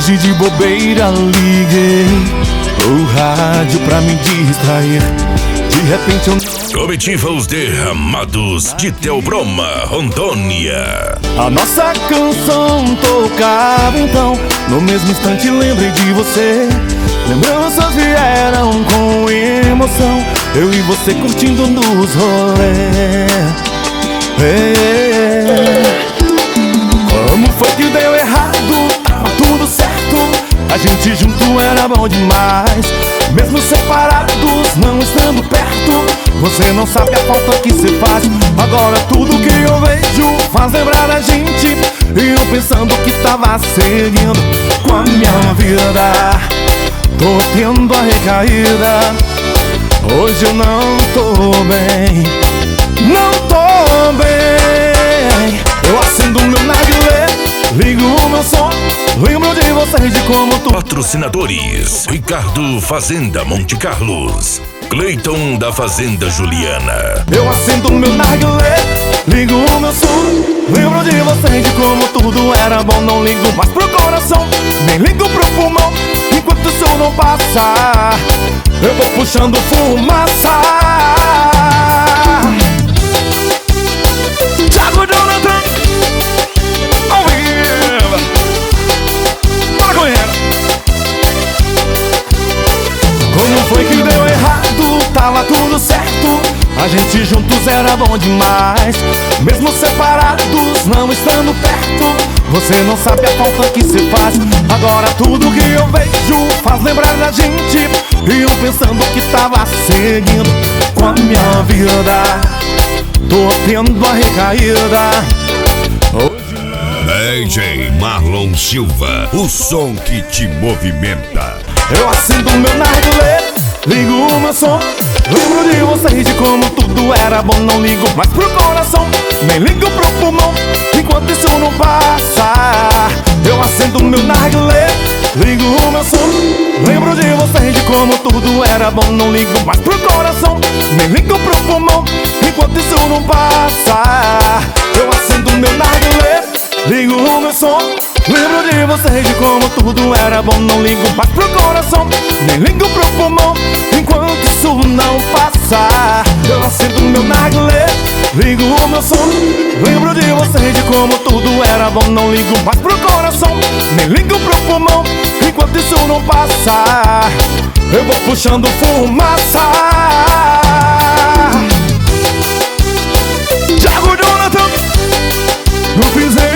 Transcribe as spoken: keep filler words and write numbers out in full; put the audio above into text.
Hoje de bobeira liguei o rádio pra me distrair. De repente eu... Comitiva Os Derramados de Theobroma, Rondônia. A nossa canção tocava então. No mesmo instante lembrei de você. Lembranças vieram com emoção. Eu e você curtindo nos rolês. Como foi que deu errado? Tava tudo certo. A gente junto era bom demais. Mesmo separados, não estando perto, você não sabe a falta que cê faz. Agora tudo que eu vejo faz lembrar da gente. E eu pensando que tava seguindo com a minha vida. Tô tendo a recaída. Hoje eu não tô bem. Não tô bem. Eu acendo meu narguilé, ligo o meu som, lembro de vocês, de como tu... Patrocinadores: Ricardo Fazenda Monte Carlos, Cleiton da Fazenda Juliana. Eu acendo meu narguilé, ligo o meu som, lembro de vocês, de como tudo era bom. Não ligo mais pro coração, nem ligo pro pulmão. Enquanto isso não passar, eu vou puxando fumaça. Thiago Jonathan, ao vivo, bora com ele. Como foi que deu errado? Tava tudo certo. A gente juntos era bom demais. Mesmo separados, não estando perto, você não sabe a falta que cê faz. Agora tudo que eu vejo faz lembrar da gente. E eu pensando que tava seguindo com a minha vida. Tô tendo a recaída. D J Marlon Silva, o som que te movimenta. Eu acendo meu narguilé, ligo o meu som, lembro de vocês, de como tudo era bom. Não ligo mais pro coração, nem ligo pro pulmão. Enquanto isso não passa, eu acendo meu narguilé, ligo o meu som, lembro de vocês, de como tudo era bom. Não ligo mais pro coração, nem ligo pro pulmão. Enquanto isso não passa, eu acendo meu narguilé, ligo o meu som, lembro de vocês, de como tudo era bom. Não ligo mais pro coração, nem ligo pro pulmão. Enquanto isso não passa, eu acendo meu narguilé, ligo o meu som, lembro de vocês, de como tudo era bom. Não ligo mais pro coração, nem ligo pro pulmão. Enquanto isso não passa, eu vou puxando fumaça. Thiago Jonathan, não fiz